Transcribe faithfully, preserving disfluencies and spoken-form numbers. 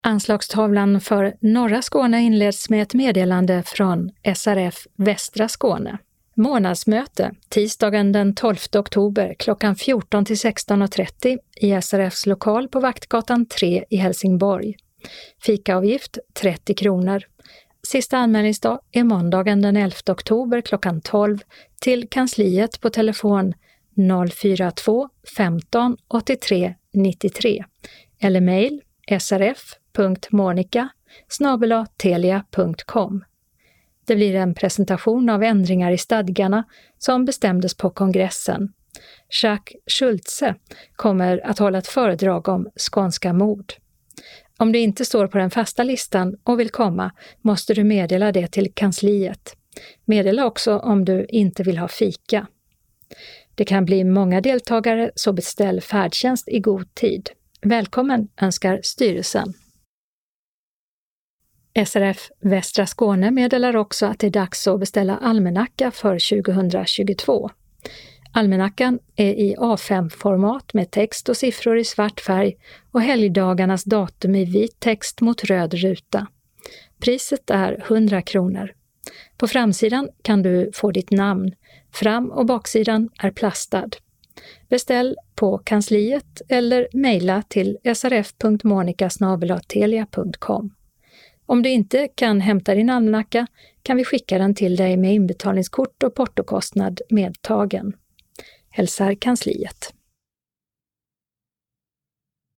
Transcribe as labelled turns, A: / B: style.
A: Anslagstavlan för norra Skåne inleds med ett meddelande från S R F Västra Skåne. Månadsmöte tisdagen den tolfte oktober klockan fjorton till sexton och trettio i S R F:s lokal på Vaktgatan tre i Helsingborg. Fikaavgift trettio kronor. Sista anmälningsdag är måndagen den elfte oktober klockan tolv till kansliet på telefon noll fyra två femton åttiotre nittiotre eller mejl srf punkt monica snabel-a telia punkt com. Det blir en presentation av ändringar i stadgarna som bestämdes på kongressen. Jacques Schultze kommer att hålla ett föredrag om skånska mord. Om du inte står på den fasta listan och vill komma måste du meddela det till kansliet. Meddela också om du inte vill ha fika. Det kan bli många deltagare, så beställ färdtjänst i god tid. Välkommen önskar styrelsen. S R F Västra Skåne meddelar också att det är dags att beställa almanacka för tjugohundratjugotvå. Almanackan är i A fem-format med text och siffror i svart färg och helgdagarnas datum i vit text mot röd ruta. Priset är hundra kronor. På framsidan kan du få ditt namn. Fram- och baksidan är plastad. Beställ på kansliet eller mejla till srf punkt monica snabel-a telia punkt com. Om du inte kan hämta din almanacka kan vi skicka den till dig med inbetalningskort och portokostnad medtagen. Hälsar kansliet.